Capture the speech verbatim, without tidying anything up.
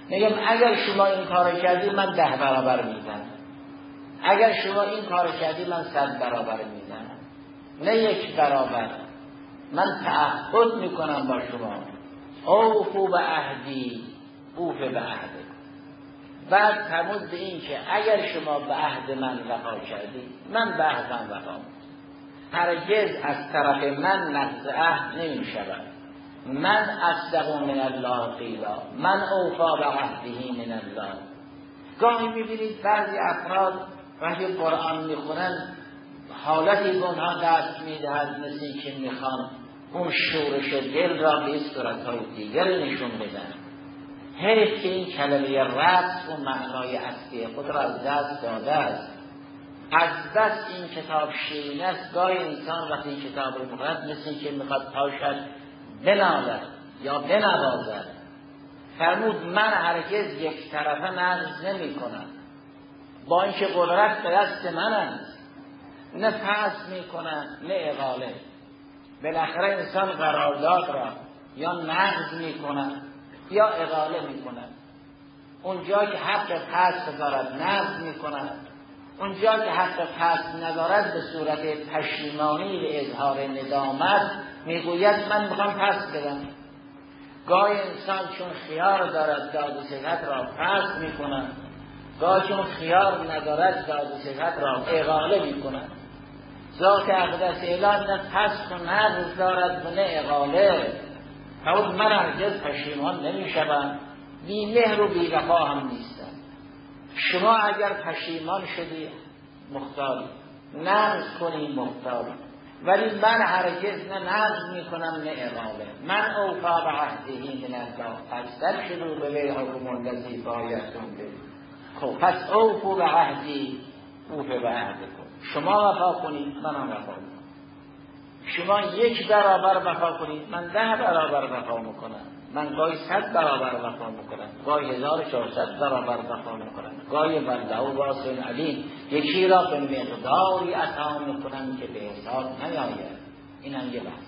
میگم اگر شما این کار کردی من ده برابر میزنم، اگر شما این کار کردی من صد برابر میزنم، نه یک برابر. من تعهد میکنم با شما، اوفو به عهدی اوف به عهد. بعد فرمود به این که اگر شما به عهد من وفا کردی من به عهدم وفا میکنم. هرگز از طرف من نقض عهد نمی شود. من اصدق من الله قیلا، من اوفا به عهده من الله. گاهی میبینید بعضی افراد وقتی قرآن میخونن حالتی به اونها دست میدهد مثل این که میخوان اون شورش دل را به صورتهای دیگر نشون بدن. حیف که این کلمه ربط و معنای اصلی خود را از دست داده است. از بس این کتاب شیرین است، گاهی انسان وقتی این کتاب رو میخواند مثل این که میخواد پاشد بنالد یا بنوازد. فرمود من هرگز یک طرفه نقض نمی کنم، با اینکه قدرت به دست من است، نه فحص می کنم نه اقاله. بالاخره انسان قرارداد را یا نقض می کند یا اقاله می کند. اونجا که حق فحص دارد نقض می کند، اونجا که حق فحص ندارد به صورت پشیمانی و اظهار ندامت میگوید من میخوام پس بدم. گاهی انسان چون خیار دارد داد و ستد را پس میکند، گاهی چون خیار ندارد داد و ستد را اقاله میکند. ذات اقدس اعلان نه پس و نقض دارد و نه اقاله. فرمود من هرگز پشیمان نمیشوم، بی مهر و بی وفا هم نیستم. شما اگر پشیمان شدی مختاری، نقض کنی مختاری، ولی من هرگز نه نقض میکنم نه اقاله. من اوفا به عهدهی من الله فاستر شدوا ببیعکم الذی بایعتم به. خب پس اوفو به عهدی اوف به عهدکم. شما وفا کنید منم وفا کنم. شما یک برابر وفا کنید من ده برابر وفا میکنم. من گاهی صد برابر وفا میکنم، گاهی هزار و چهارصد برابر وفا میکنم، گاهی بنده و واسع علیم یکی را به مقداری عطا میکنم که به حساب نیاید. این هم یه بحث.